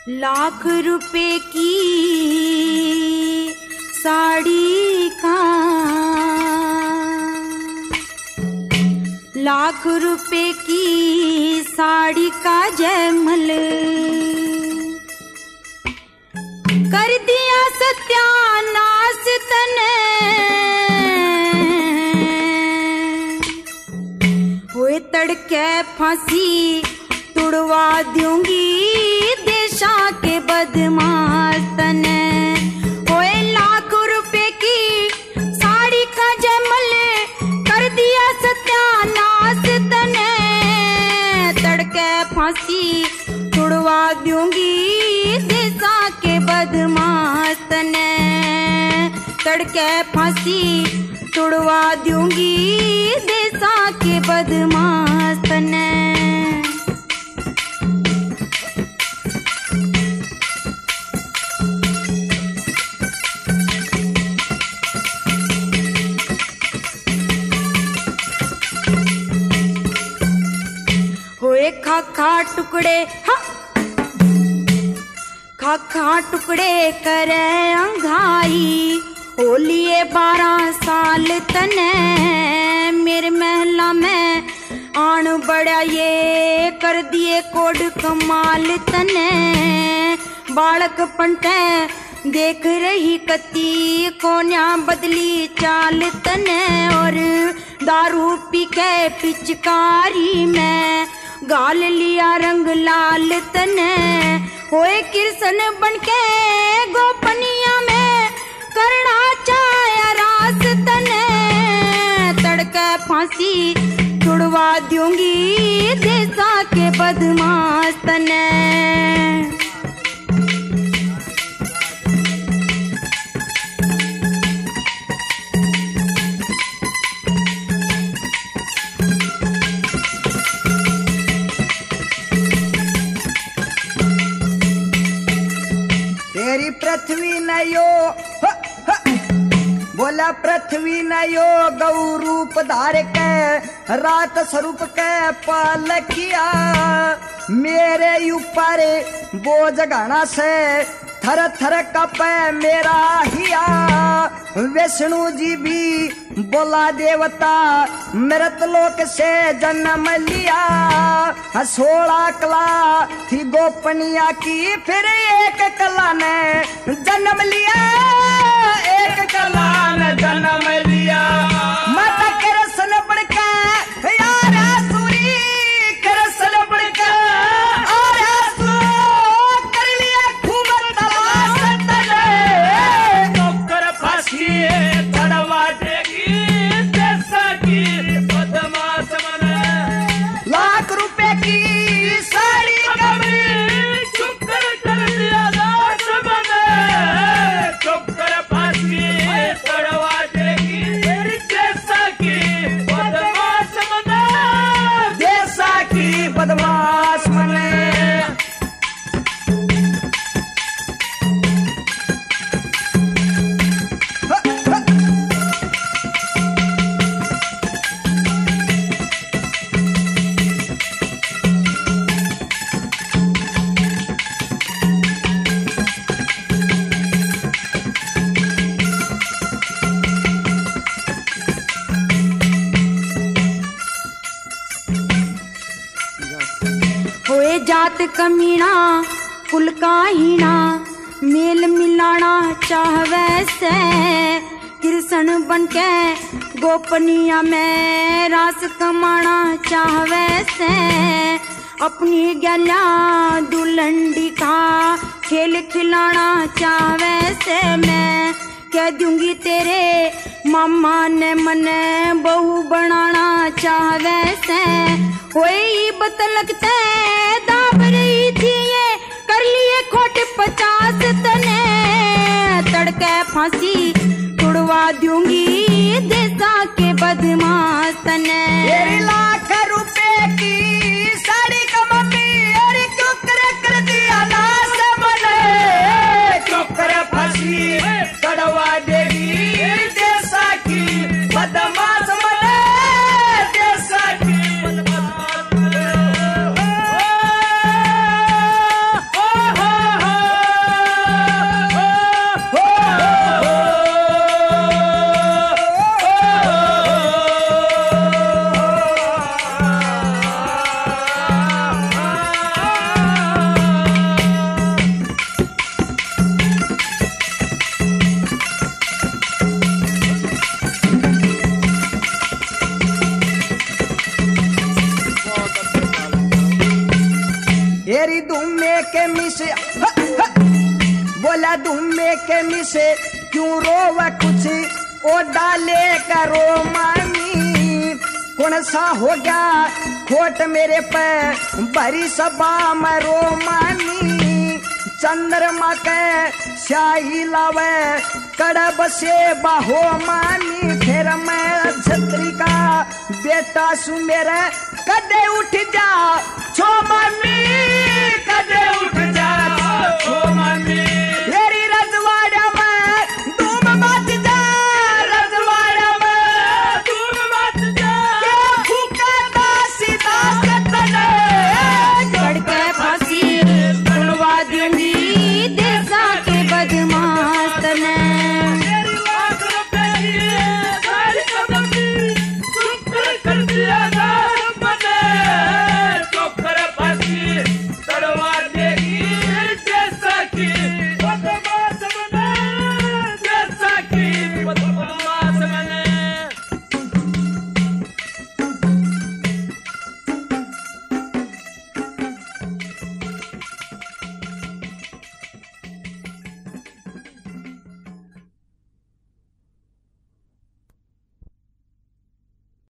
लाख रुपए की साड़ी का, लाख रुपए की साड़ी का जयमल कर दिया सत्यानाश तने। हुए तड़के फांसी तुड़वा दूंगी देशा के बदमाश तने। हुए लाख रुपए की साड़ी का जयमल कर दिया सत्यानाश तने। तड़के फांसी तुड़वा दूंगी देशा के बदमाश तने। तड़के फांसी तुड़वा दूंगी देशा के बदमाश तने। होए खाखा टुकड़े, हाँ खाखा टुकड़े करे अंघाई। हो लिए 12 साल तने मेरे महला में आन बड़ा ये कर दिए कोड कमाल तने। बालक पंटे देख रही कती कोन्या बदली चाल तने। और दारू पी के पिचकारी में गाल लिया रंग लाल तने। होए कृष्ण बनके गोपनिया में करना चाया रास तने। तड़के फांसी तुड़वा दूंगी देशा के बदमाश तने। तेरी पृथ्वी न यो बोला पृथ्वी न यो गौ रूप धार के रात स्वरूप के पालकिया। मेरे ऊपर बोझ घना से थर थर कपे मेरा हिया। विष्णु जी भी बोला देवता मृत लोक से जन्म लिया। 16 कला थी गोपनिया की फिर एक कला ने जन्म लिया। एक कला ने जन्म लिया। माता कृष्ण बढ़के यार सूरी कृष्ण बढ़के और कर लिया खूब तलाश तले। नौकर फांसी चढ़वा देगी देशा की बदमाश बने। लाख रुपए की साड़ी कमरी चुप कर दिया दास बने। चुप कर फांसी चढ़वा देगी देशा की बदमाश बने। देशा की बदमाश मने। होए जात कमीना कुल का हीना मेल मिलाना चाहवे से। कृष्ण बनके गोपनिया में रास कमाना चाहवे से। अपनी गला दुलंडी का खेल खिलाना चाहवे से। मैं कह दूंगी तेरे मामा ने मने बहू बनाना चाहवे से। होई बतलकते दाब रही थी ये कर लिए खोट 50 तने। तड़के फांसी तुड़वा दूंगी देशा के बदमाश तने। तेरी लाख रुपए की साड़ी का मम्मी अरे क्यों कर दिया नाश बने। क्यों कर फांसी चढ़वा देगी देशा की बदमाश बने। देशा की बदमाश बने। फेरी धूमे के मिसे बोला धूमे के मिसे क्यों रोवा कुछ ओ डाले करो मानी कौन सा हो गया खोट मेरे पे भरी सभा मरो मानी चंद्रमा के शाही लावे कड़ब से बाहो मानी फिर मैं छत्री का बेटा सु मेरे कदे उठ जा